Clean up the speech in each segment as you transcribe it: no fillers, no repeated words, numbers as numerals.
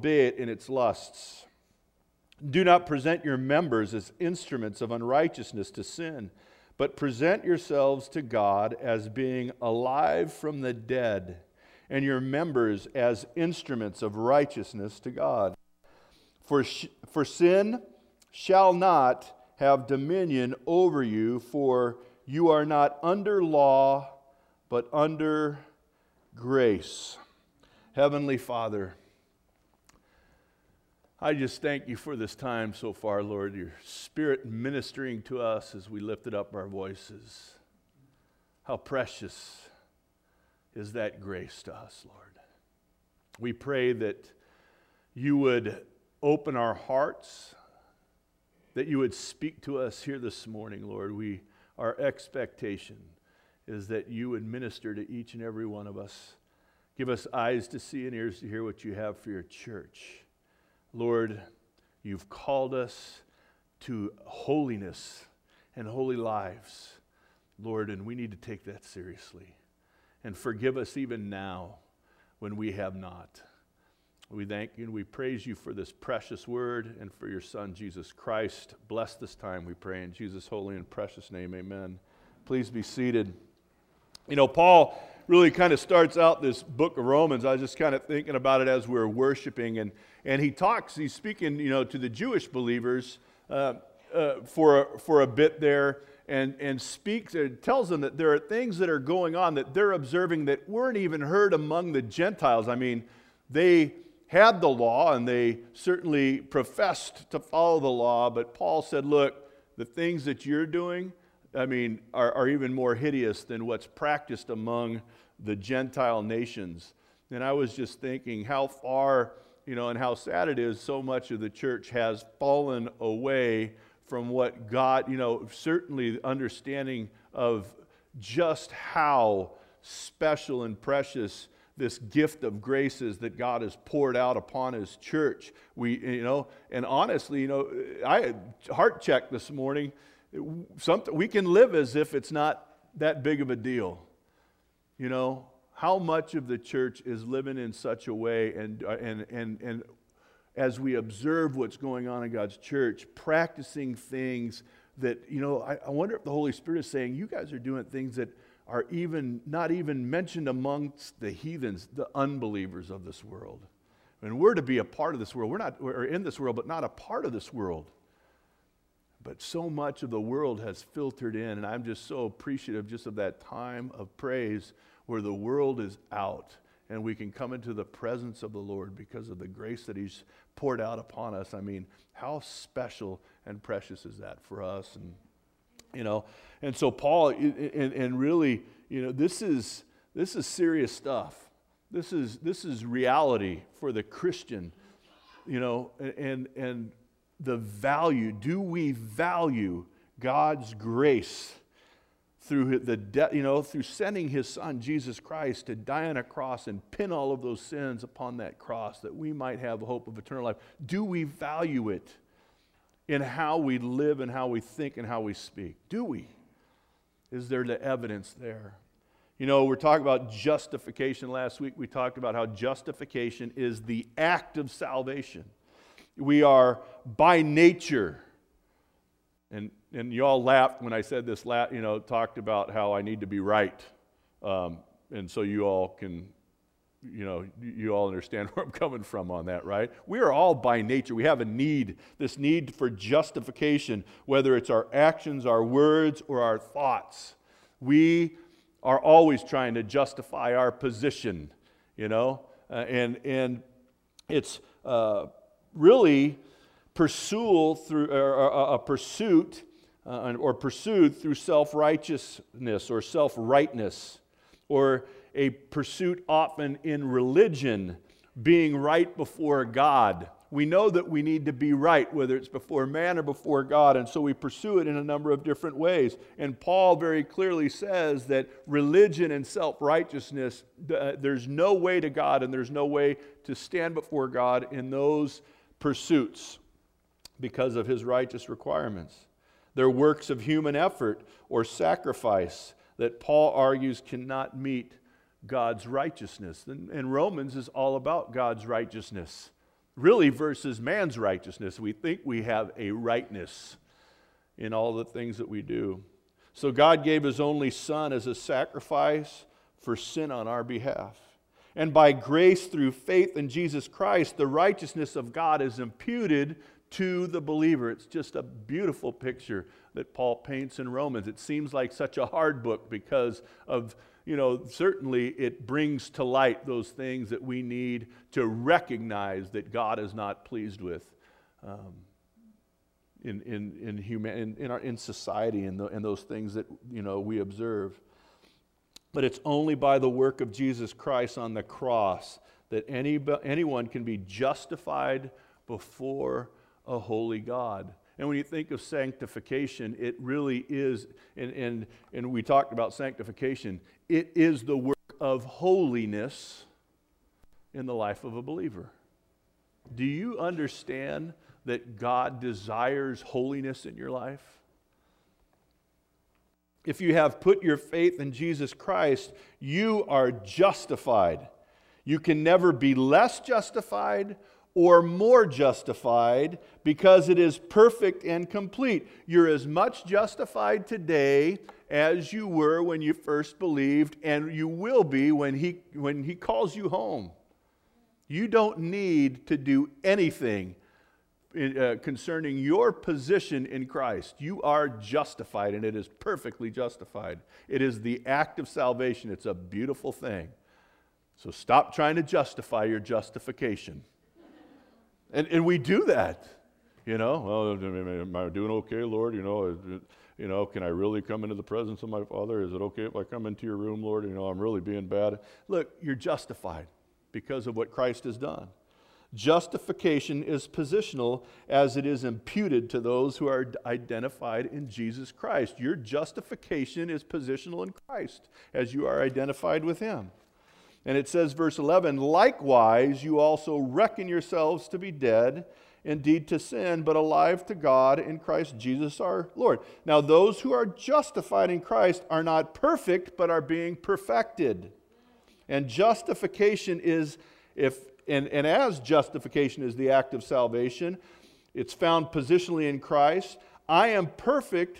obey it in its lusts. Do not present your members as instruments of unrighteousness to sin, but present yourselves to God as being alive from the dead, and your members as instruments of righteousness to God. For sin shall not have dominion over you, for you are not under law, but under grace. Heavenly Father, I just thank you for this time so far, Lord, your Spirit ministering to us as we lifted up our voices. How precious is that grace to us, Lord. We pray that you would open our hearts, that you would speak to us here this morning, Lord. Our expectation is that you would minister to each and every one of us. Give us eyes to see and ears to hear what you have for your church. Lord, you've called us to holiness and holy lives, Lord, and we need to take that seriously. And forgive us even now when we have not. We thank you and we praise you for this precious word and for your Son, Jesus Christ. Bless this time, we pray in Jesus' holy and precious name, amen. Please be seated. You know, Paul really kind of starts out this book of Romans. I was just kind of thinking about it as we were worshiping, and he's speaking, you know, to the Jewish believers for a bit there, and speaks, and tells them that there are things that are going on that they're observing that weren't even heard among the Gentiles. I mean, they had the law, and they certainly professed to follow the law, but Paul said, look, the things that you're doing, I mean, are even more hideous than what's practiced among the Gentile nations. And I was just thinking how far, you know, and how sad it is so much of the church has fallen away from what God, you know, certainly understanding of just how special and precious this gift of grace is that God has poured out upon His church. We, you know, and honestly, you know, I heart checked this morning. We can live as if it's not that big of a deal. You know, how much of the church is living in such a way, and as we observe what's going on in God's church, practicing things that, you know, I wonder if the Holy Spirit is saying, you guys are doing things that are even not even mentioned amongst the heathens, the unbelievers of this world. And we're to be a part of this world. We're in this world, but not a part of this world. But so much of the world has filtered in, and I'm just so appreciative just of that time of praise where the world is out and we can come into the presence of the Lord because of the grace that He's poured out upon us. I mean, how special and precious is that for us? And, you know, and so Paul, and really, you know, this is serious stuff. This is reality for the Christian, you know, and the value. Do we value God's grace through through sending His Son Jesus Christ to die on a cross and pin all of those sins upon that cross that we might have a hope of eternal life? Do we value it in how we live and how we think and how we speak? Do we? Is there the evidence there? You know, we're talking about justification last week. We talked about how justification is the act of salvation. We are by nature, and you all laughed when I said this, you know, talked about how I need to be right. And so you all can, you know, you all understand where I'm coming from on that, right? We are all by nature. We have a need, this need for justification, whether it's our actions, our words, or our thoughts. We are always trying to justify our position, you know, and it's really pursued through self-righteousness or self-rightness, or a pursuit often in religion, being right before God. We know that we need to be right, whether it's before man or before God, and so we pursue it in a number of different ways. And Paul very clearly says that religion and self-righteousness, there's no way to God, and there's no way to stand before God in those pursuits because of His righteous requirements. They're works of human effort or sacrifice that Paul argues cannot meet God's righteousness. And Romans is all about God's righteousness. really versus man's righteousness. We think we have a rightness in all the things that we do. So God gave his only Son as a sacrifice for sin on our behalf. And by grace through faith in Jesus Christ, the righteousness of God is imputed to the believer. It's just a beautiful picture that Paul paints in Romans. It seems like such a hard book because of, certainly it brings to light those things that we need to recognize that God is not pleased with in society and those things that we observe. But it's only by the work of Jesus Christ on the cross that anyone can be justified before a holy God. And when you think of sanctification, it really is, and we talked about sanctification, it is the work of holiness in the life of a believer. Do you understand that God desires holiness in your life? If you have put your faith in Jesus Christ, you are justified. You can never be less justified or more justified because it is perfect and complete. You're as much justified today as you were when you first believed, and you will be when he calls you home. You don't need to do anything concerning your position in Christ. You are justified, and it is perfectly justified. It is the act of salvation. It's a beautiful thing. So stop trying to justify your justification. And we do that. Well, am I doing okay, Lord? Can I really come into the presence of my Father? Is it okay if I come into your room, Lord? I'm really being bad. Look, you're justified because of what Christ has done. Justification is positional as it is imputed to those who are identified in Jesus Christ. Your justification is positional in Christ as you are identified with him. And it says, verse 11, likewise you also reckon yourselves to be dead, indeed to sin, but alive to God in Christ Jesus our Lord. Now those who are justified in Christ are not perfect, but are being perfected. And justification is, as justification is the act of salvation, it's found positionally in Christ. I am perfect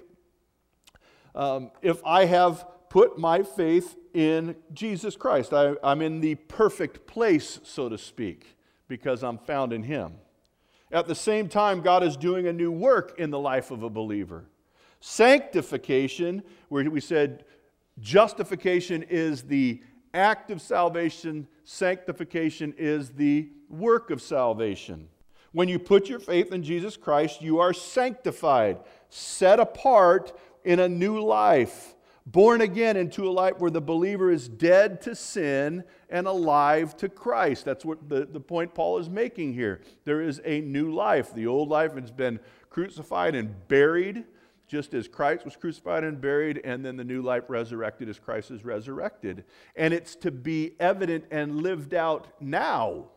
if I have put my faith in Jesus Christ. I'm in the perfect place, so to speak, because I'm found in him. At the same time, God is doing a new work in the life of a believer. Sanctification, where we said justification is the act of salvation, sanctification is the work of salvation. When you put your faith in Jesus Christ, you are sanctified, set apart in a new life, born again into a life where the believer is dead to sin and alive to Christ. That's what the point Paul is making here. There is a new life. The old life has been crucified and buried, just as Christ was crucified and buried, and then the new life resurrected as Christ is resurrected. And it's to be evident and lived out now.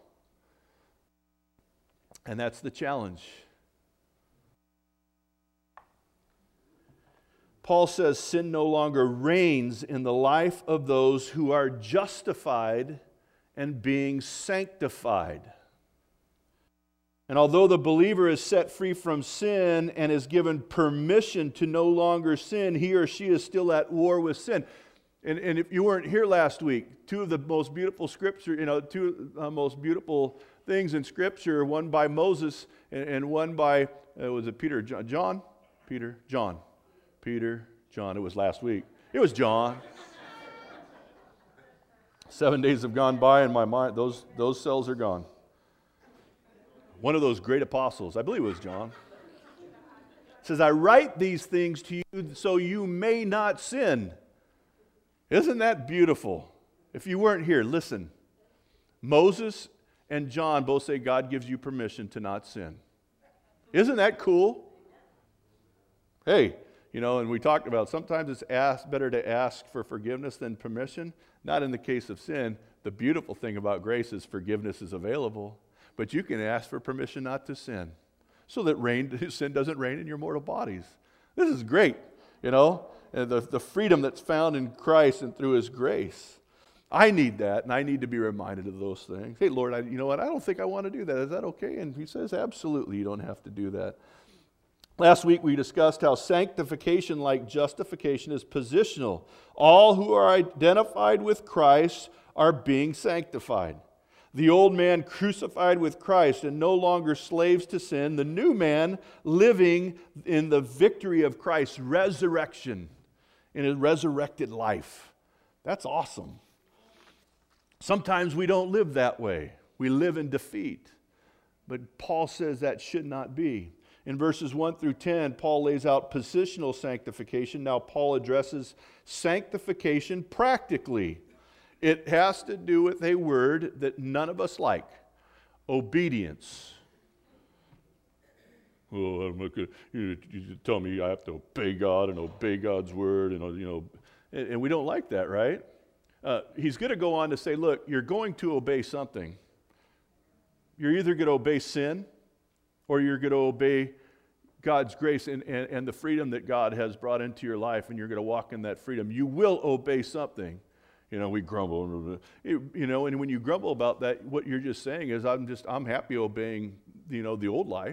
And that's the challenge. Paul says sin no longer reigns in the life of those who are justified and being sanctified. And although the believer is set free from sin and is given permission to no longer sin, he or she is still at war with sin. And if you weren't here last week, two of the most beautiful scripture, two most beautiful things in Scripture, one by Moses and one by, was it Peter, John? Peter, John. Peter, John. It was last week. It was John. 7 days have gone by in my mind. Those cells are gone. One of those great apostles, I believe it was John, says, I write these things to you so you may not sin. Isn't that beautiful? If you weren't here, listen. Moses and John both say God gives you permission to not sin. Isn't that cool? Hey, and we talked about sometimes it's better to ask for forgiveness than permission. Not in the case of sin. The beautiful thing about grace is forgiveness is available. But you can ask for permission not to sin so that sin doesn't reign in your mortal bodies. This is great, and the freedom that's found in Christ and through his grace. I need that, and I need to be reminded of those things. Hey, Lord, you know what? I don't think I want to do that. Is that okay? And he says, absolutely, you don't have to do that. Last week we discussed how sanctification, like justification, is positional. All who are identified with Christ are being sanctified. The old man crucified with Christ and no longer slaves to sin. The new man living in the victory of Christ's resurrection, in his resurrected life. That's awesome. Sometimes we don't live that way. We live in defeat. But Paul says that should not be. In verses 1 through 10, Paul lays out positional sanctification. Now Paul addresses sanctification practically. It has to do with a word that none of us like: obedience. Oh, I'm not gonna, you tell me I have to obey God and obey God's word, and we don't like that, right? He's going to go on to say, look, you're going to obey something. You're either going to obey sin, or you're going to obey God's grace and the freedom that God has brought into your life, and you're going to walk in that freedom. You will obey something. We grumble, and when you grumble about that, what you're just saying is, I'm happy obeying, the old life.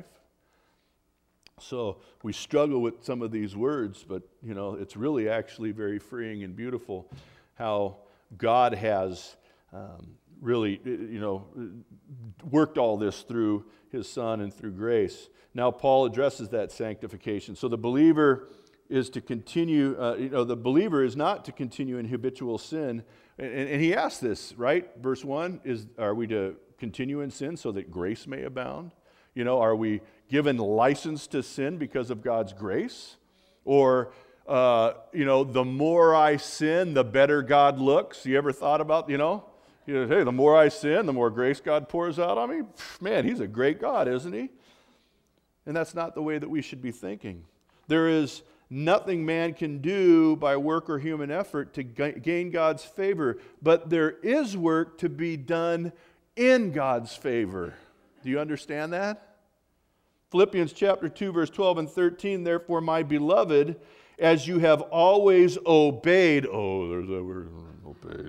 So we struggle with some of these words, but, it's really actually very freeing and beautiful how God has really, worked all this through his Son and through grace. Now Paul addresses that sanctification. So the believer is to continue, the believer is not to continue in habitual sin. And he asks this, right? Verse 1, are we to continue in sin so that grace may abound? Are we given license to sin because of God's grace? Or, the more I sin, the better God looks? You ever thought about, hey, the more I sin, the more grace God pours out on me? Man, he's a great God, isn't he? And that's not the way that we should be thinking. There is nothing man can do by work or human effort to gain God's favor, but there is work to be done in God's favor. Do you understand that? Philippians chapter 2, verse 12 and 13, therefore, my beloved, as you have always obeyed, there's that word, obeyed.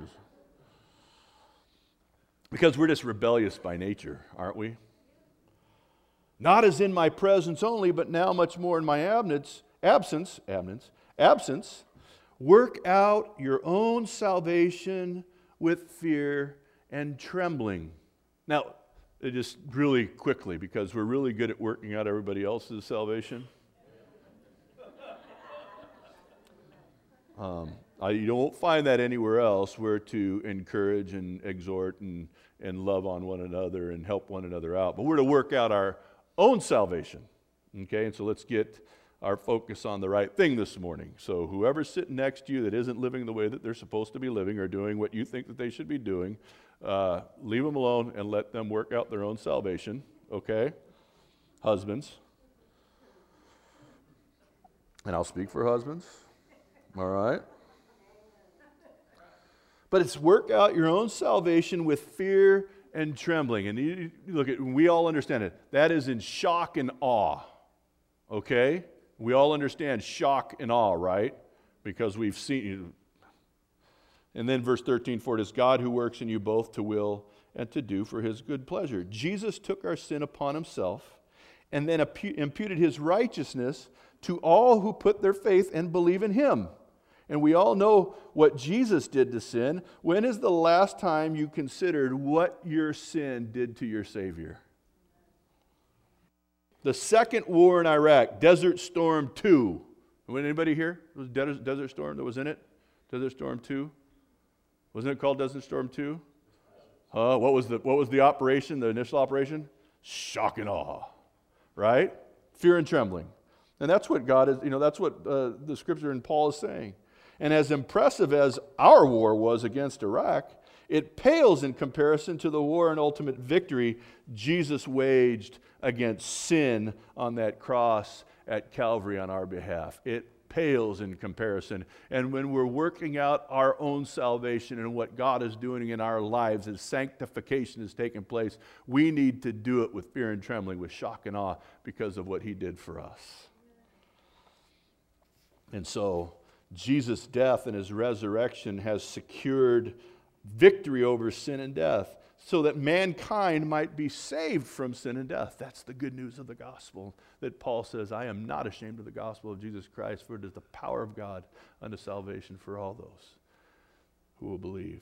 Because we're just rebellious by nature, aren't we? Not as in my presence only, but now much more in my absence, work out your own salvation with fear and trembling. Now, just really quickly, because we're really good at working out everybody else's salvation. You don't find that anywhere else. We're to encourage and exhort and love on one another and help one another out. But we're to work out our own salvation. Okay, and so let's get our focus on the right thing this morning. So whoever's sitting next to you that isn't living the way that they're supposed to be living or doing what you think that they should be doing, leave them alone and let them work out their own salvation. Okay? Husbands. And I'll speak for husbands. All right? But it's work out your own salvation with fear and trembling. And we all understand it. That is in shock and awe. Okay? We all understand shock and awe, right? Because we've seen. And then verse 13, for it is God who works in you both to will and to do for his good pleasure. Jesus took our sin upon himself and then imputed his righteousness to all who put their faith and believe in him. And we all know what Jesus did to sin. When is the last time you considered what your sin did to your Savior? The second war in Iraq, Desert Storm 2. Was anybody here? It was Desert Storm that was in it? Desert Storm 2? Wasn't it called Desert Storm 2? What was the operation, the initial operation? Shock and awe, right? Fear and trembling. And that's what God is, that's what the scripture in Paul is saying. And as impressive as our war was against Iraq, it pales in comparison to the war and ultimate victory Jesus waged against sin on that cross at Calvary on our behalf. It pales in comparison. And when we're working out our own salvation and what God is doing in our lives as sanctification is taking place, we need to do it with fear and trembling, with shock and awe because of what he did for us. And so Jesus' death and his resurrection has secured victory over sin and death, so that mankind might be saved from sin and death. That's the good news of the gospel, that Paul says, I am not ashamed of the gospel of Jesus Christ, for it is the power of God unto salvation for all those who will believe.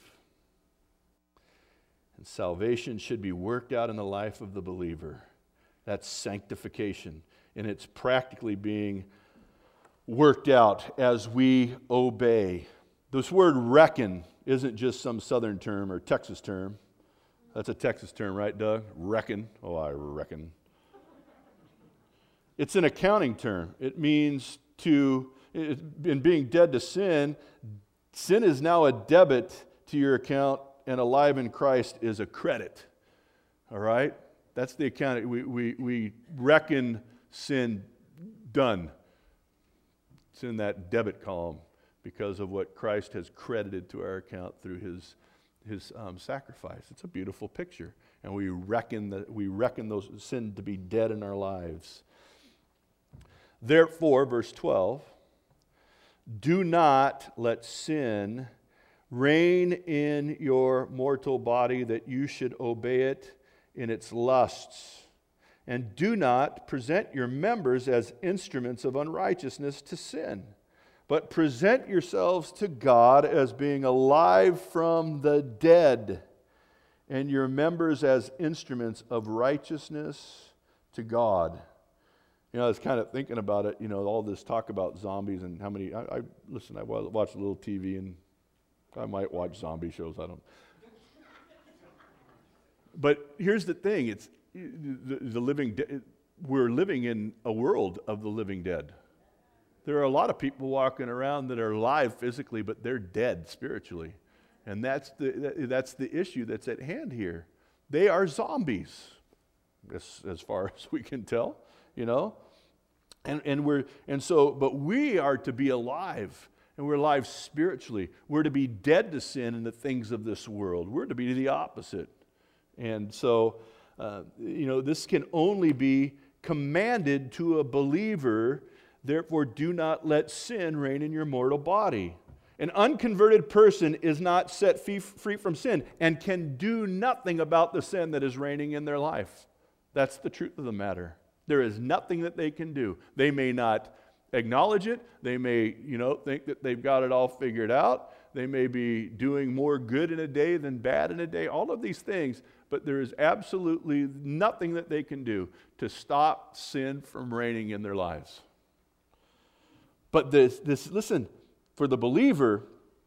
And salvation should be worked out in the life of the believer. That's sanctification. And it's practically being worked out as we obey. This word reckon isn't just some southern term or Texas term. That's a Texas term, right, Doug? Reckon. Oh, I reckon. It's an accounting term. It means in being dead to sin, sin is now a debit to your account, and alive in Christ is a credit. All right? That's the accounting. We reckon sin done. It's in that debit column because of what Christ has credited to our account through his sacrifice. It's a beautiful picture. And we reckon those sin to be dead in our lives. Therefore, verse 12, do not let sin reign in your mortal body, that you should obey it in its lusts. And do not present your members as instruments of unrighteousness to sin, but present yourselves to God as being alive from the dead, and your members as instruments of righteousness to God. You know, I was kind of thinking about it, all this talk about zombies and how many, I watch a little TV, and I might watch zombie shows, I don't. But here's the thing, it's the living we're living in a world of the living dead. There are a lot of people walking around that are alive physically, but they're dead spiritually. And that's the issue that's at hand here. They are zombies, as far as we can tell, But we are to be alive, and we're alive spiritually. We're to be dead to sin and the things of this world. We're to be the opposite. And so, this can only be commanded to a believer. Therefore, do not let sin reign in your mortal body. An unconverted person is not set free from sin and can do nothing about the sin that is reigning in their life. That's the truth of the matter. There is nothing that they can do. They may not acknowledge it. They may, think that they've got it all figured out. They may be doing more good in a day than bad in a day. All of these things. But there is absolutely nothing that they can do to stop sin from reigning in their lives. But listen, for the believer,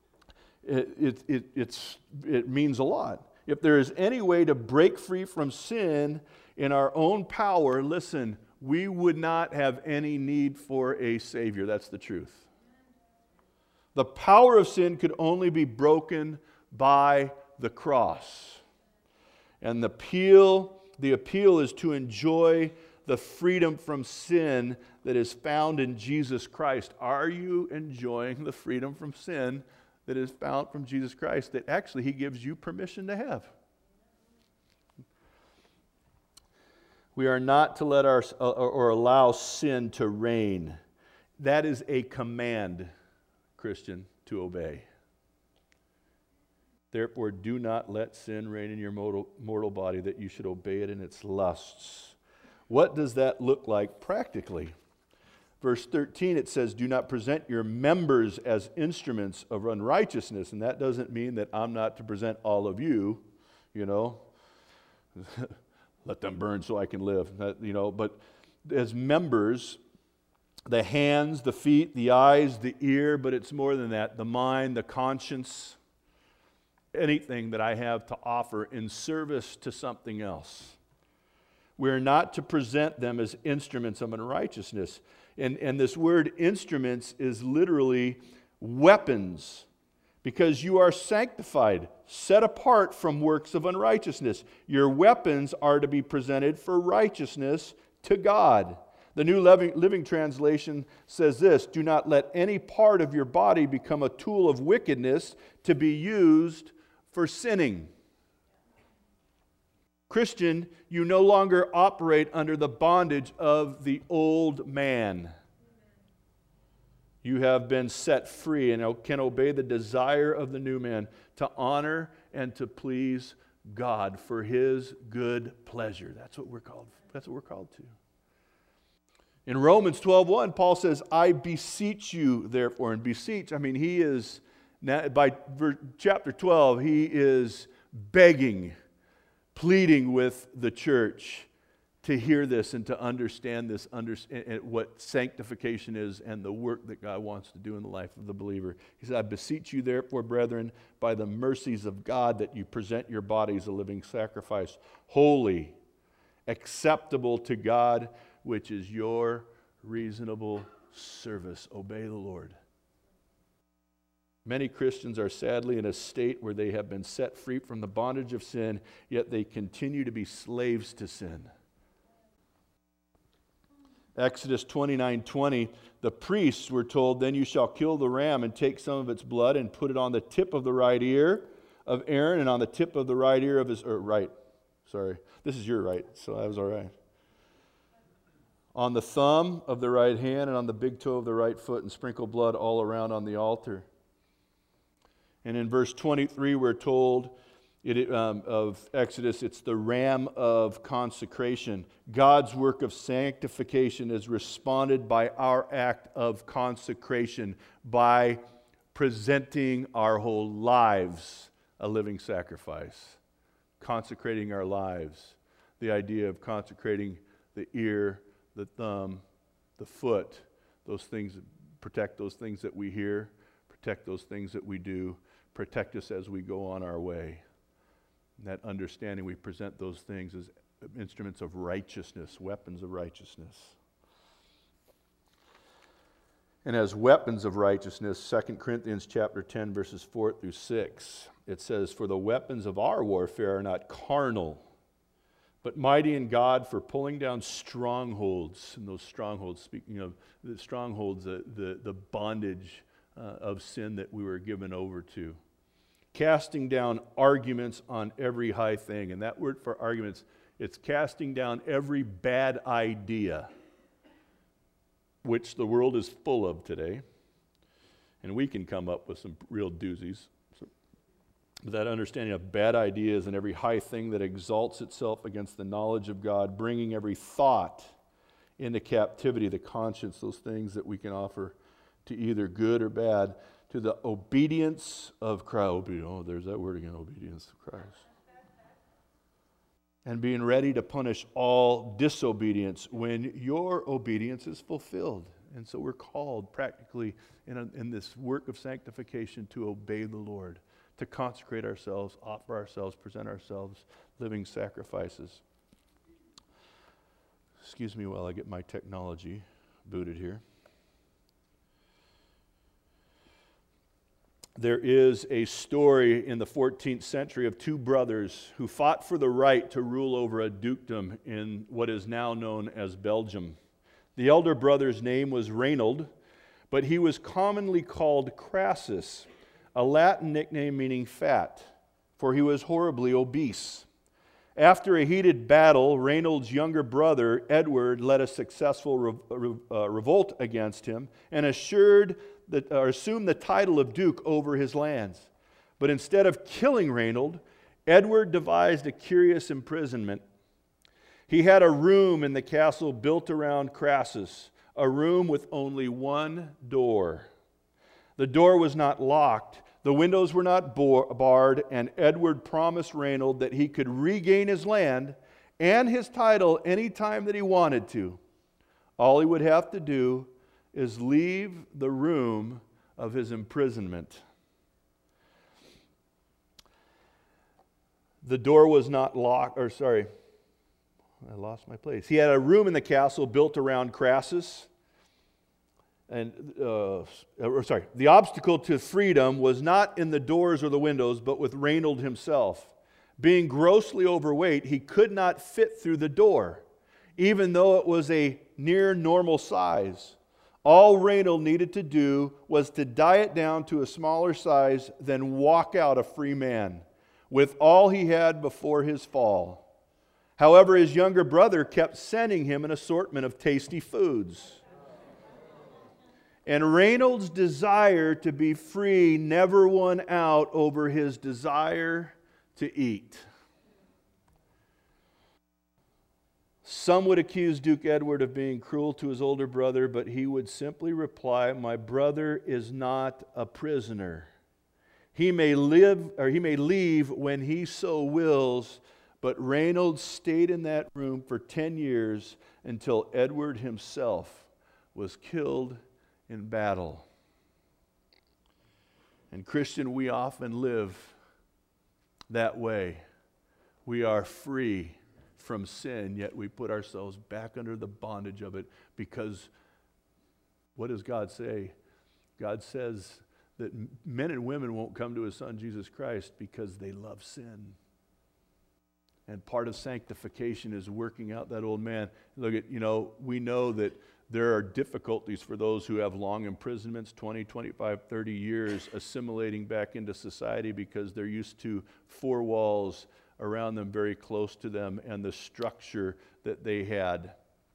it means a lot. If there is any way to break free from sin in our own power, listen, we would not have any need for a Savior. That's the truth. The power of sin could only be broken by the cross. And the appeal is to enjoy the freedom from sin that is found in Jesus Christ. Are you enjoying the freedom from sin that is found from Jesus Christ, that actually He gives you permission to have? We are not to let or allow sin to reign. That is a command, Christian, to obey. Therefore, do not let sin reign in your mortal body, that you should obey it in its lusts. What does that look like practically? Verse 13, it says, do not present your members as instruments of unrighteousness. And that doesn't mean that I'm not to present all of you, let them burn so I can live. But as members, the hands, the feet, the eyes, the ear, but it's more than that, the mind, the conscience, anything that I have to offer in service to something else. We're not to present them as instruments of unrighteousness. And this word instruments is literally weapons, because you are sanctified, set apart from works of unrighteousness. Your weapons are to be presented for righteousness to God. The New Living Translation says this, do not let any part of your body become a tool of wickedness to be used for sinning. Christian, you no longer operate under the bondage of the old man. You have been set free and can obey the desire of the new man to honor and to please God for His good pleasure. That's what we're called. That's what we're called to. In Romans 12:1, Paul says, I beseech you, therefore. And beseech, I mean, he is, by chapter 12, he is begging, pleading with the church to hear this and to understand this, what sanctification is and the work that God wants to do in the life of the believer. He said, I beseech you therefore, brethren, by the mercies of God, that you present your bodies a living sacrifice, holy, acceptable to God, which is your reasonable service. Obey the Lord. Many Christians are sadly in a state where they have been set free from the bondage of sin, yet they continue to be slaves to sin. Exodus 29:20, the priests were told, then you shall kill the ram and take some of its blood and put it on the tip of the right ear of Aaron and on the tip of the right ear of his, this is your right, so that was all right. On the thumb of the right hand and on the big toe of the right foot, and sprinkle blood all around on the altar. And in verse 23 we're told of Exodus, it's the ram of consecration. God's work of sanctification is responded by our act of consecration, by presenting our whole lives a living sacrifice, consecrating our lives. The idea of consecrating the ear, the thumb, the foot, those things, protect those things that we hear, protect those things that we do, protect us as we go on our way. That understanding, we present those things as instruments of righteousness, weapons of righteousness. And as weapons of righteousness, 2 Corinthians chapter 10, verses 4 through 6, it says, for the weapons of our warfare are not carnal, but mighty in God for pulling down strongholds. And those strongholds, speaking of the strongholds, the bondage of sin that we were given over to. Casting down arguments on every high thing. And that word for arguments, it's casting down every bad idea, which the world is full of today. And we can come up with some real doozies. But that understanding of bad ideas and every high thing that exalts itself against the knowledge of God, bringing every thought into captivity, the conscience, those things that we can offer to either good or bad, to the obedience of Christ. Oh, there's that word again, obedience of Christ. And being ready to punish all disobedience when your obedience is fulfilled. And so we're called practically in this work of sanctification to obey the Lord, to consecrate ourselves, offer ourselves, present ourselves, living sacrifices. Excuse me while I get my technology booted here. There is a story in the 14th century of two brothers who fought for the right to rule over a dukedom in what is now known as Belgium. The elder brother's name was Reynold, but he was commonly called Crassus, a Latin nickname meaning fat, for he was horribly obese. After a heated battle, Reynold's younger brother, Edward, led a successful revolt against him and assumed the title of duke over his lands. But instead of killing Reynold, Edward devised a curious imprisonment. He had a room in the castle built around Crassus, a room with only one door. The door was not locked, the windows were not barred, and Edward promised Reynold that he could regain his land and his title any time that he wanted to. All he would have to do is leave the room of his imprisonment. The door was not locked, I lost my place. He had a room in the castle built around Crassus. And the obstacle to freedom was not in the doors or the windows, but with Reynold himself. Being grossly overweight, he could not fit through the door, even though it was a near normal size. All Reynold needed to do was to diet down to a smaller size, then walk out a free man, with all he had before his fall. However, his younger brother kept sending him an assortment of tasty foods. And Reynold's desire to be free never won out over his desire to eat. Some would accuse Duke Edward of being cruel to his older brother, but he would simply reply, "My brother is not a prisoner. He may leave when he so wills," but Reynolds stayed in that room for 10 years until Edward himself was killed in battle. And Christian, we often live that way. We are free from sin, yet we put ourselves back under the bondage of it because what does God say? God says that men and women won't come to his Son Jesus Christ because they love sin. And part of sanctification is working out that old man. Look at, we know that there are difficulties for those who have long imprisonments, 20, 25, 30 years, assimilating back into society because they're used to four walls around them, very close to them, and the structure that they had.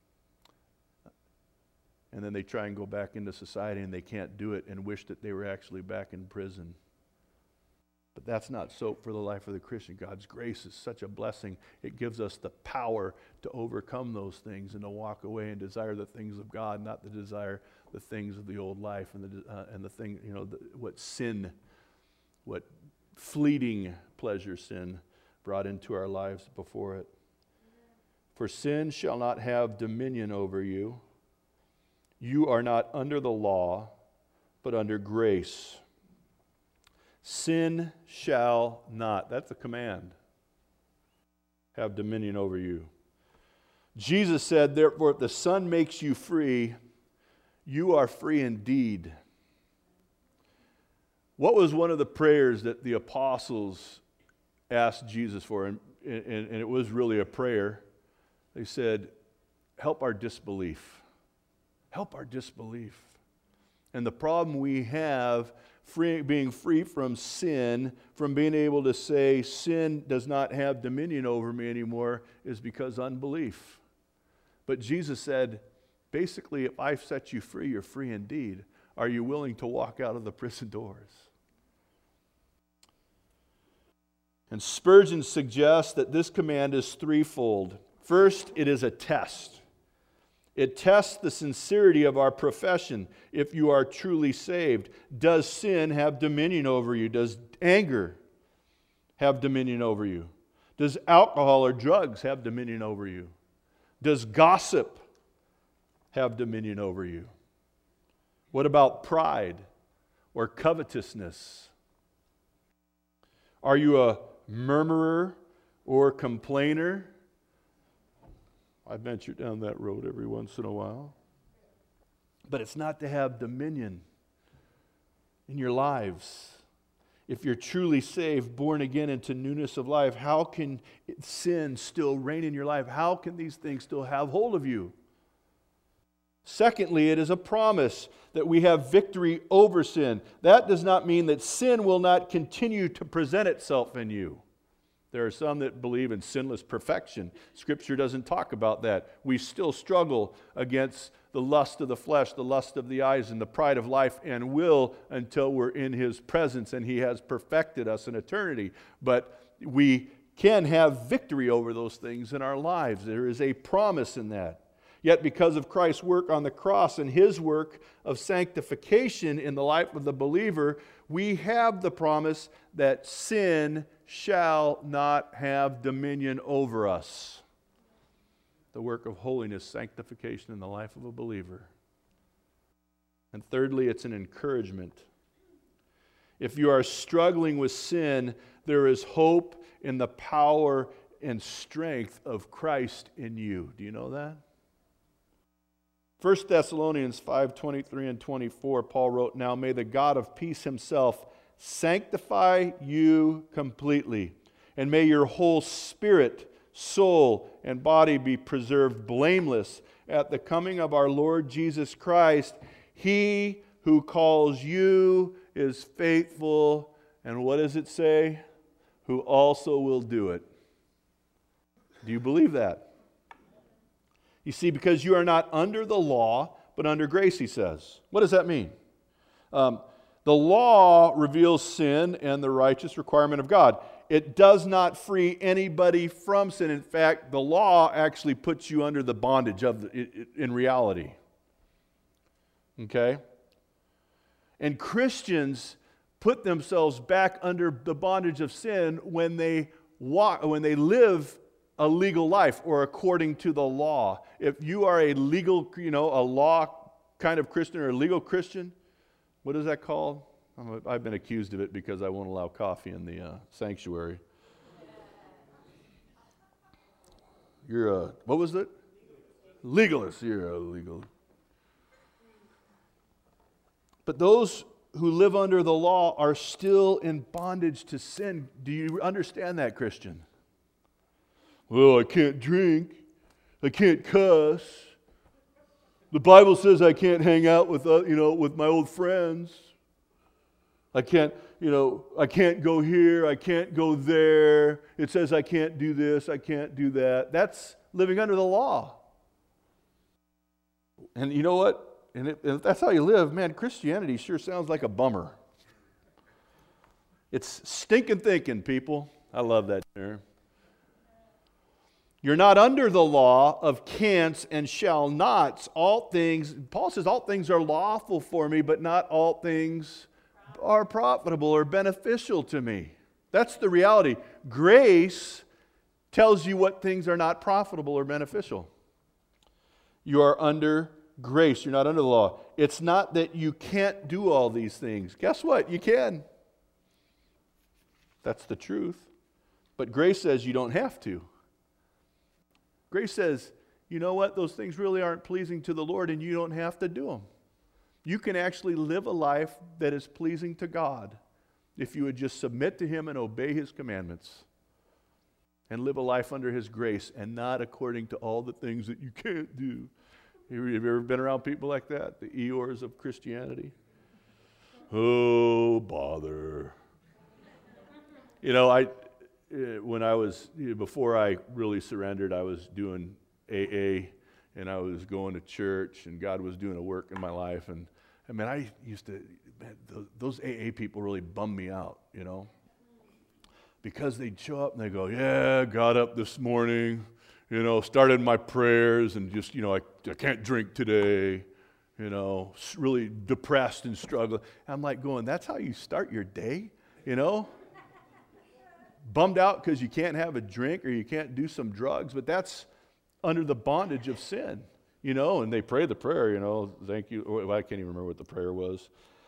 And then they try and go back into society and they can't do it and wish that they were actually back in prison. But that's not so for the life of the Christian. God's grace is such a blessing. It gives us the power to overcome those things and to walk away and desire the things of God, not to desire the things of the old life and the thing, what fleeting pleasure sin brought into our lives before it. For sin shall not have dominion over you. You are not under the law, but under grace. Sin shall not, that's a command, have dominion over you. Jesus said, therefore, if the Son makes you free, you are free indeed. What was one of the prayers that the apostles asked Jesus for? And it was really a prayer. They said, help our disbelief. Help our disbelief. And the problem we have being free from sin, from being able to say sin does not have dominion over me anymore, is because unbelief. But Jesus said, basically, if I've set you free, you're free indeed. Are you willing to walk out of the prison doors? And Spurgeon suggests that this command is threefold. First, it is a test. It tests the sincerity of our profession if you are truly saved. Does sin have dominion over you? Does anger have dominion over you? Does alcohol or drugs have dominion over you? Does gossip have dominion over you? What about pride or covetousness? Are you a murmurer or complainer? I venture down that road every once in a while. But it's not to have dominion in your lives. If you're truly saved, born again into newness of life, how can sin still reign in your life? How can these things still have hold of you? Secondly, it is a promise that we have victory over sin. That does not mean that sin will not continue to present itself in you. There are some that believe in sinless perfection. Scripture doesn't talk about that. We still struggle against the lust of the flesh, the lust of the eyes, and the pride of life, and will until we're in His presence and He has perfected us in eternity. But we can have victory over those things in our lives. There is a promise in that. Yet because of Christ's work on the cross and His work of sanctification in the life of the believer, we have the promise that sin shall not have dominion over us. The work of holiness, sanctification in the life of a believer. And thirdly, it's an encouragement. If you are struggling with sin, there is hope in the power and strength of Christ in you. Do you know that? 1 Thessalonians 5:23 and 24, Paul wrote, "Now may the God of peace Himself sanctify you completely, and may your whole spirit, soul, and body be preserved blameless at the coming of our Lord Jesus Christ. He who calls you is faithful," and what does it say? "Who also will do it." Do you believe that? You see, because you are not under the law, but under grace, he says. What does that mean? The law reveals sin and the righteous requirement of God. it does not free anybody from sin. In fact, the law actually puts you under the bondage of in reality. Okay? And Christians put themselves back under the bondage of sin when they live a legal life or according to the law. If you are a legal, a law kind of Christian or a legal Christian, what is that called? I've been accused of it because I won't allow coffee in the sanctuary. You're a, what was it? Legalist. You're a legal. But those who live under the law are still in bondage to sin. Do you understand that, Christian? Well, I can't drink. I can't cuss. The Bible says I can't hang out with my old friends. I can't go here. I can't go there. It says I can't do this. I can't do that. That's living under the law. And you know what? And if that's how you live, man, Christianity sure sounds like a bummer. It's stinking thinking, people. I love that term. You're not under the law of can'ts and shall nots. All things, Paul says, all things are lawful for me, but not all things are profitable or beneficial to me. That's the reality. Grace tells you what things are not profitable or beneficial. You are under grace. You're not under the law. It's not that you can't do all these things. Guess what? You can. That's the truth. But grace says you don't have to. Grace says, you know what? Those things really aren't pleasing to the Lord, and you don't have to do them. You can actually live a life that is pleasing to God if you would just submit to Him and obey His commandments and live a life under His grace and not according to all the things that you can't do. Have you ever been around people like that? The Eeyores of Christianity? Oh, bother. Before I really surrendered, I was doing AA, and I was going to church, and God was doing a work in my life. And those AA people really bummed me out, because they'd show up and they go, yeah, got up this morning, started my prayers, and just, I can't drink today, really depressed and struggling. I'm like going, that's how you start your day, Bummed out because you can't have a drink or you can't do some drugs, but that's under the bondage of sin, and they pray the prayer, thank you. Well, I can't even remember what the prayer was.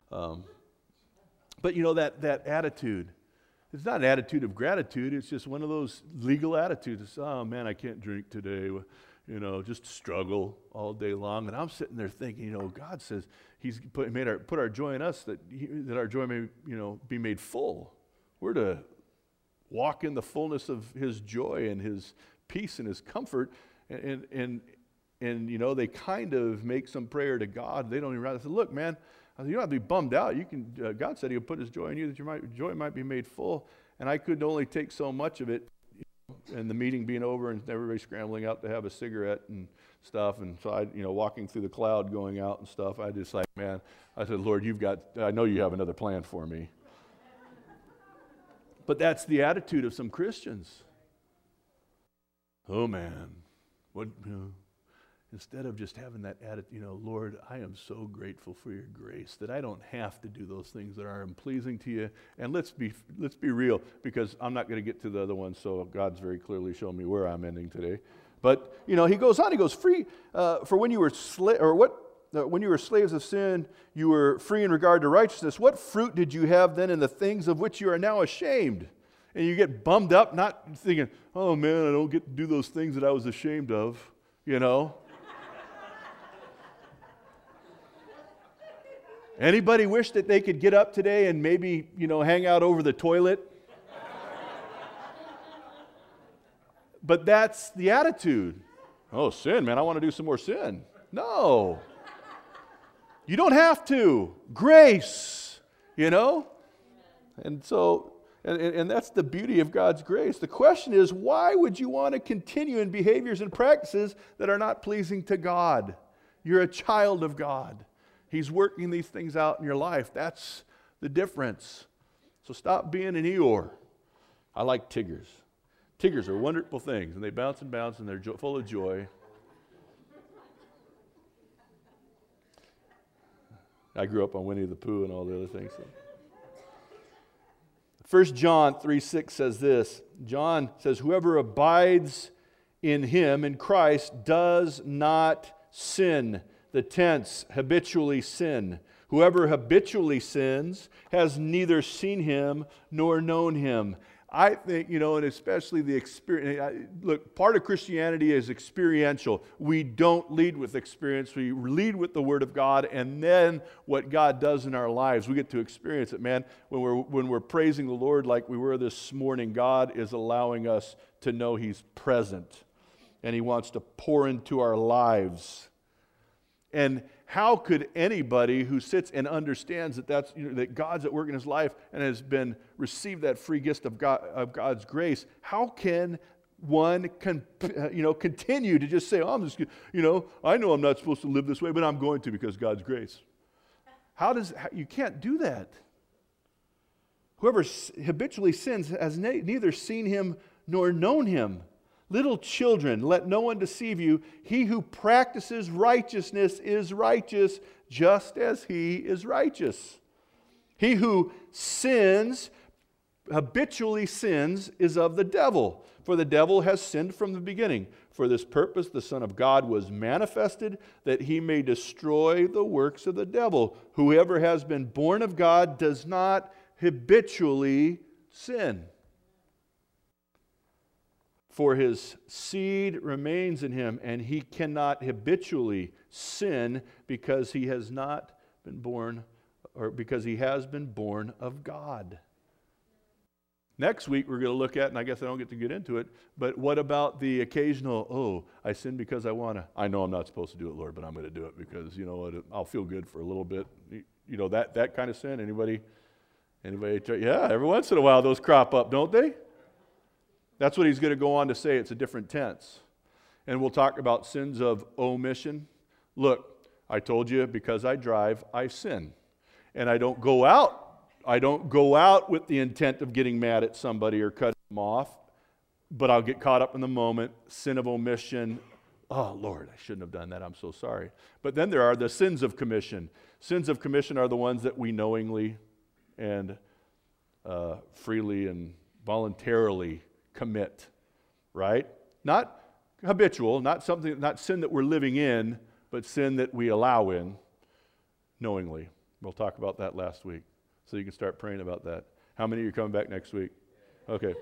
But that attitude, it's not an attitude of gratitude, it's just one of those legal attitudes. It's, oh man, I can't drink today, just struggle all day long. And I'm sitting there thinking, God says He's put our joy in us that our joy may, be made full. We're to walk in the fullness of His joy and His peace and His comfort, and they kind of make some prayer to God. They don't even realize. I said, look, man, you don't have to be bummed out. You can. God said He'll put His joy in you that your joy might be made full. And I could only take so much of it, and the meeting being over and everybody scrambling out to have a cigarette and stuff. And so I, walking through the cloud, going out and stuff. I just like, man, I said, Lord, I know you have another plan for me. But that's the attitude of some Christians. Oh man, instead of just having that attitude, Lord, I am so grateful for your grace that I don't have to do those things that are unpleasing to you. And let's be real, because I'm not going to get to the other one, so God's very clearly shown me where I'm ending today. But He goes on. He goes, free for when you were when you were slaves of sin, you were free in regard to righteousness. What fruit did you have then in the things of which you are now ashamed? And you get bummed up, not thinking, oh man, I don't get to do those things that I was ashamed of, Anybody wish that they could get up today and maybe, hang out over the toilet? But that's the attitude. Oh, sin, man, I want to do some more sin. No. You don't have to. Grace, And so, and that's the beauty of God's grace. The question is, why would you want to continue in behaviors and practices that are not pleasing to God? You're a child of God. He's working these things out in your life. That's the difference. So stop being an Eeyore. I like Tiggers. Tiggers are wonderful things, and they bounce and bounce, and they're full of joy. I grew up on Winnie the Pooh and all the other things. 1 John 3:6 says this. John says, whoever abides in him, in Christ, does not sin. The tense, habitually sin. Whoever habitually sins has neither seen him nor known him. I think, and especially the experience. Look, part of Christianity is experiential. We don't lead with experience. We lead with the Word of God, and then what God does in our lives. We get to experience it, man. When we're praising the Lord like we were this morning, God is allowing us to know He's present, and He wants to pour into our lives. And how could anybody who sits and understands that that God's at work in his life and has been received that free gift of God's grace, how can one continue to just say, oh, I'm just, I know I'm not supposed to live this way, but I'm going to because God's grace? You can't do that. Whoever habitually sins has neither seen him nor known him. Little children, let no one deceive you. He who practices righteousness is righteous, just as he is righteous. He who habitually sins, is of the devil, for the devil has sinned from the beginning. For this purpose the Son of God was manifested, that he may destroy the works of the devil. Whoever has been born of God does not habitually sin. For his seed remains in him, and he cannot habitually sin because he has not been born, or because he has been born of God. Next week we're going to look at, and I guess I don't get to get into it, but what about the occasional, I sin because I want to. I know I'm not supposed to do it, Lord, but I'm going to do it because, I'll feel good for a little bit. That kind of sin. Anybody? Yeah, every once in a while those crop up, don't they? That's what he's going to go on to say. It's a different tense. And we'll talk about sins of omission. Look, I told you because I drive, I sin. And I don't go out with the intent of getting mad at somebody or cutting them off, but I'll get caught up in the moment. Sin of omission. Oh, Lord, I shouldn't have done that. I'm so sorry. But then there are the sins of commission. Sins of commission are the ones that we knowingly and freely and voluntarily commit, right? Not habitual, not sin that we're living in, but sin that we allow in knowingly. We'll talk about that last week, so you can start praying about that. How many of you are coming back next week? Okay.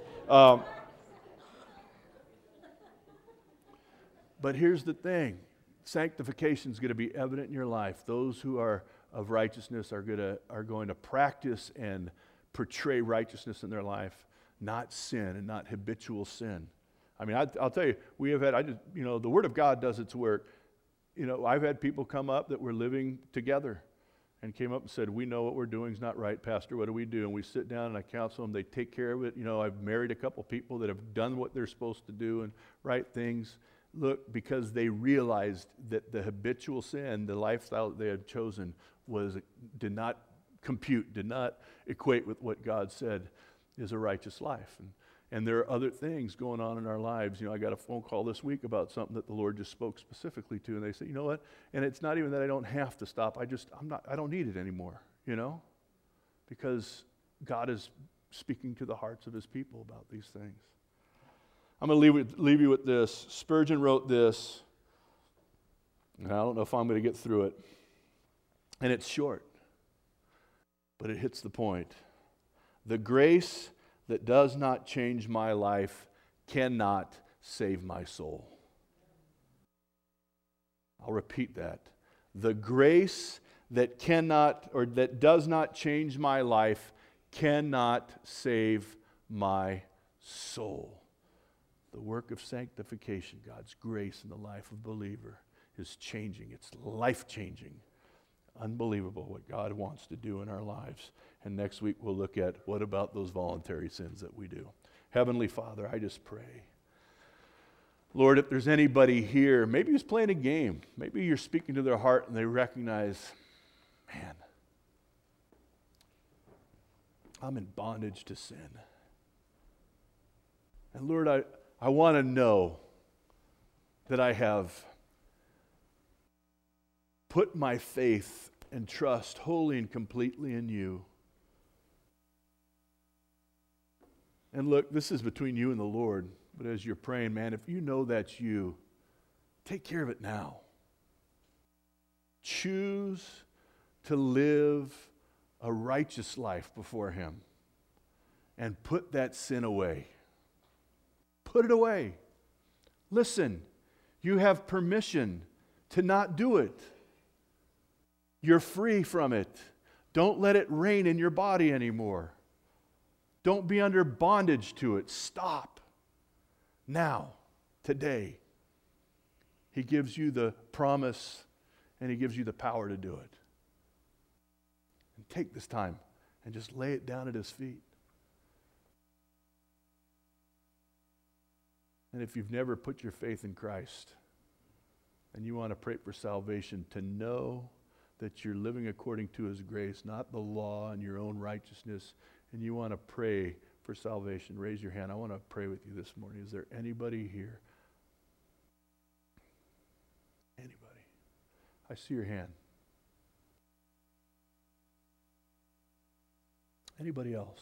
But here's the thing. Sanctification is going to be evident in your life. Those who are of righteousness are going to practice and portray righteousness in their life. Not sin and not habitual sin. I mean, I'll tell you, the Word of God does its work. I've had people come up that were living together and came up and said, we know what we're doing is not right, Pastor, what do we do? And we sit down and I counsel them, they take care of it. I've married a couple people that have done what they're supposed to do and right things. Look, because they realized that the habitual sin, the lifestyle that they had chosen did not compute, did not equate with what God said is a righteous life. And there are other things going on in our lives. I got a phone call this week about something that the Lord just spoke specifically to, and they said, you know what? And it's not even that I don't have to stop. I don't need it anymore, because God is speaking to the hearts of his people about these things. I'm going to leave you with this. Spurgeon wrote this, and I don't know if I'm going to get through it. And it's short, but it hits the point. The grace that does not change my life cannot save my soul. I'll repeat that. The grace that does not change my life cannot save my soul. The work of sanctification, God's grace in the life of a believer, is changing. It's life-changing. Unbelievable what God wants to do in our lives. And next week we'll look at what about those voluntary sins that we do. Heavenly Father, I just pray. Lord, if there's anybody here, maybe who's playing a game, maybe you're speaking to their heart and they recognize, man, I'm in bondage to sin. And Lord, I want to know that I have put my faith and trust wholly and completely in you. And look, this is between you and the Lord, but as you're praying, man, if you know that's you, take care of it now. Choose to live a righteous life before Him and put that sin away. Put it away. Listen, you have permission to not do it. You're free from it. Don't let it reign in your body anymore. Don't be under bondage to it. Stop. Now, today, He gives you the promise and He gives you the power to do it. And take this time and just lay it down at His feet. And if you've never put your faith in Christ and you want to pray for salvation, to know that you're living according to His grace, not the law and your own righteousness, and you want to pray for salvation, raise your hand. I want to pray with you this morning. Is there anybody here? Anybody? I see your hand. Anybody else?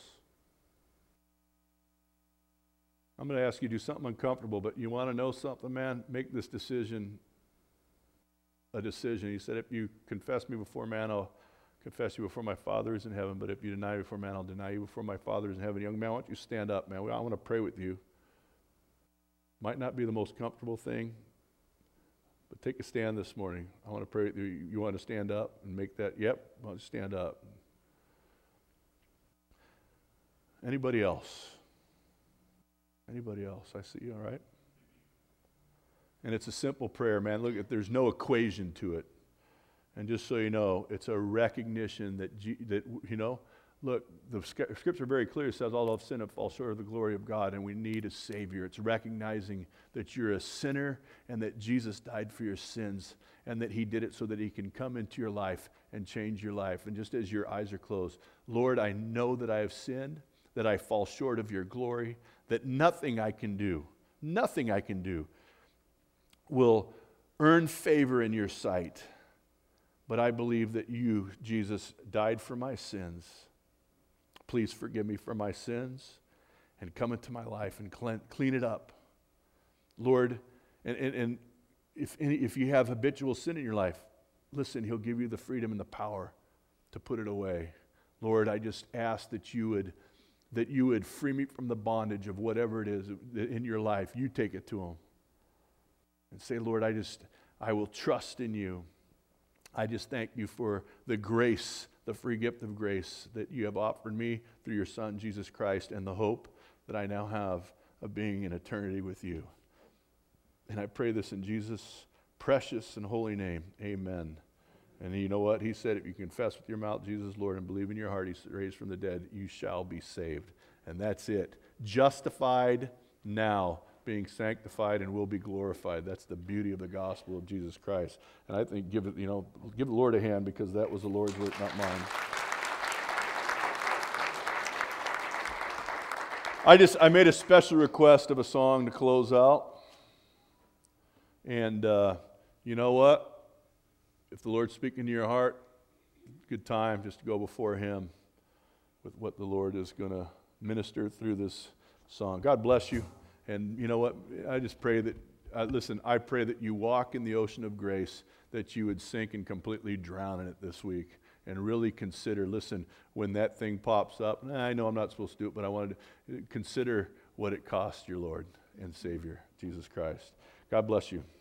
I'm going to ask you to do something uncomfortable, but you want to know something, man? Make this decision a decision. He said, if you confess me before man, I'll confess you before my Father who's in heaven, but if you deny me before man, I'll deny you before my Father who's in heaven. Young man, why don't you stand up, man? I want to pray with you. Might not be the most comfortable thing, but take a stand this morning. I want to pray with you. You want to stand up and make that? Yep, I want to stand up. Anybody else? Anybody else? I see you, all right? And it's a simple prayer, man. Look, there's no equation to it. And just so you know, it's a recognition that look, the Scripture very clearly says all of sin and fall short of the glory of God, and we need a Savior. It's recognizing that you're a sinner and that Jesus died for your sins and that He did it so that He can come into your life and change your life. And just as your eyes are closed, Lord, I know that I have sinned, that I fall short of your glory, that nothing I can do will earn favor in your sight. But I believe that you, Jesus, died for my sins. Please forgive me for my sins and come into my life and clean it up. Lord, and if you have habitual sin in your life, listen, He'll give you the freedom and the power to put it away. Lord, I just ask that you would free me from the bondage of whatever it is in your life. You take it to Him. And say, Lord, I will trust in you. I just thank you for the grace, the free gift of grace that you have offered me through your Son, Jesus Christ, and the hope that I now have of being in eternity with you. And I pray this in Jesus' precious and holy name. Amen. And you know what? He said, if you confess with your mouth Jesus Lord and believe in your heart He's raised from the dead, you shall be saved. And that's it. Justified now, being sanctified and will be glorified. That's the beauty of the gospel of Jesus Christ. And I think give the Lord a hand, because that was the Lord's work, not mine. I made a special request of a song to close out. And you know what? If the Lord's speaking to your heart, good time just to go before Him with what the Lord is going to minister through this song. God bless you. And you know what? I just pray that, I pray that you walk in the ocean of grace, that you would sink and completely drown in it this week. And really consider, listen, when that thing pops up, I know I'm not supposed to do it, but I wanted to consider what it cost your Lord and Savior, Jesus Christ. God bless you.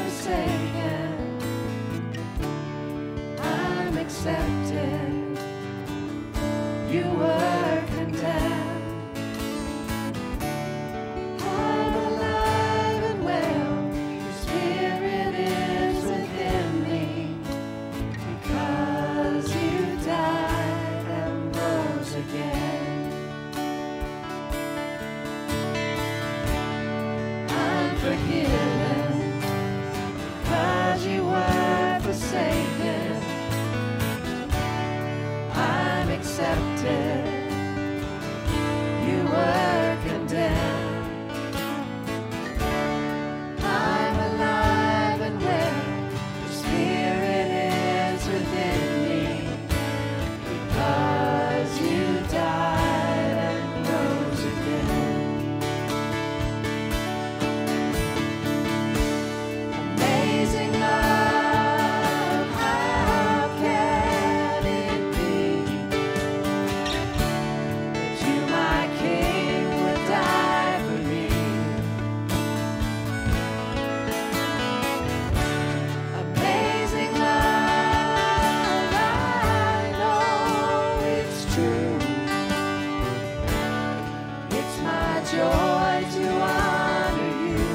Accepted you were condemned. I'm alive and well, your spirit is within me, because you died and rose again. Amazing love, how can it be that you, my King, would die for me? Amazing love, I know it's true. It's my joy to honor you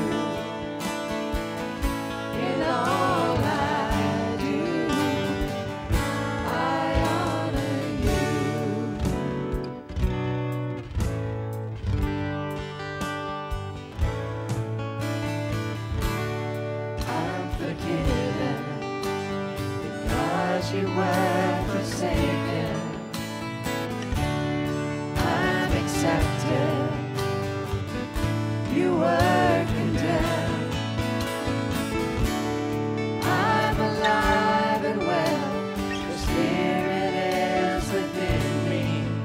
in all I do. I honor you. I'm forgiven because you were forsaken. I'm accepted. You were condemned. I'm alive and well. Your spirit is within me,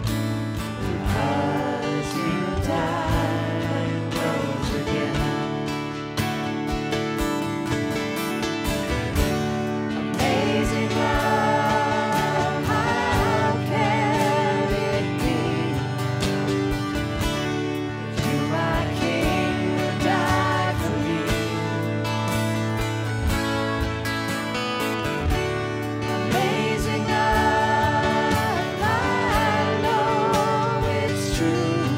because you died and rose again. Amazing love, how can it be that you, my King, would die for me? Amazing love, I know it's true.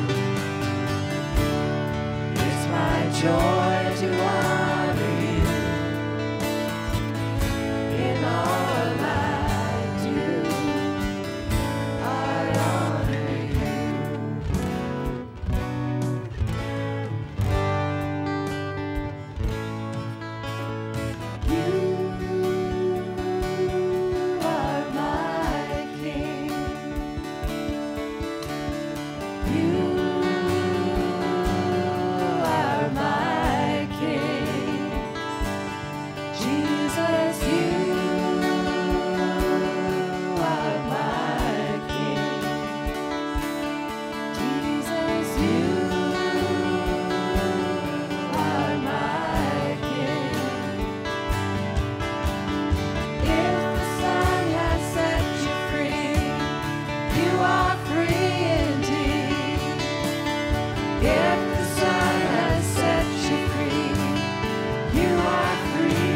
It's my joy to honor you in all I do. I honor you. You are my King. You are my King. Jesus, you are my King. Jesus, you are my King. If the Son has set you free, you are free indeed. If the Son has set you free, you are free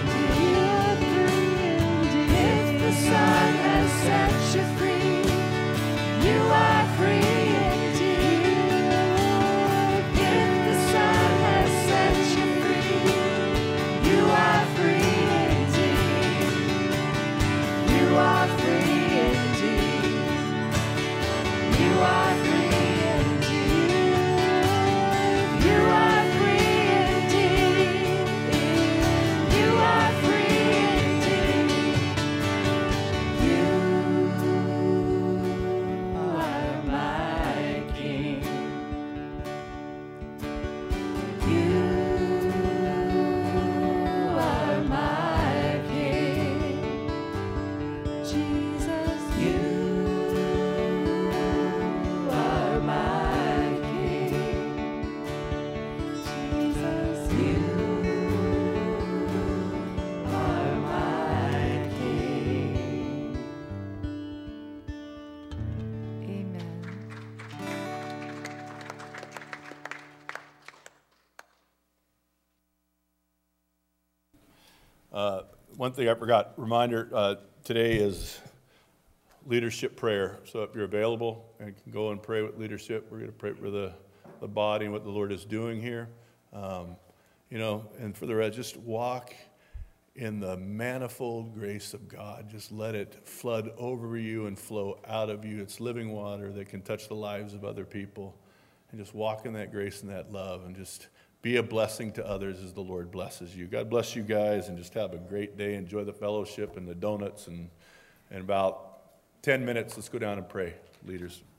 indeed. If the Son has set you free, you are free indeed. If the Son has set you free, you are free indeed. You are free indeed. You are free indeed. You are free indeed. You are free indeed. You are my King. You are my King. Jesus, you are my King. Jesus, you are my King. Amen. One thing I forgot, reminder, today is leadership prayer. So if you're available and can go and pray with leadership, we're going to pray for the body and what the Lord is doing here. And for the rest, just walk in the manifold grace of God. Just let it flood over you and flow out of you. It's living water that can touch the lives of other people. And just walk in that grace and that love and just be a blessing to others as the Lord blesses you. God bless you guys, and just have a great day. Enjoy the fellowship and the donuts. And in about 10 minutes, let's go down and pray. leaders.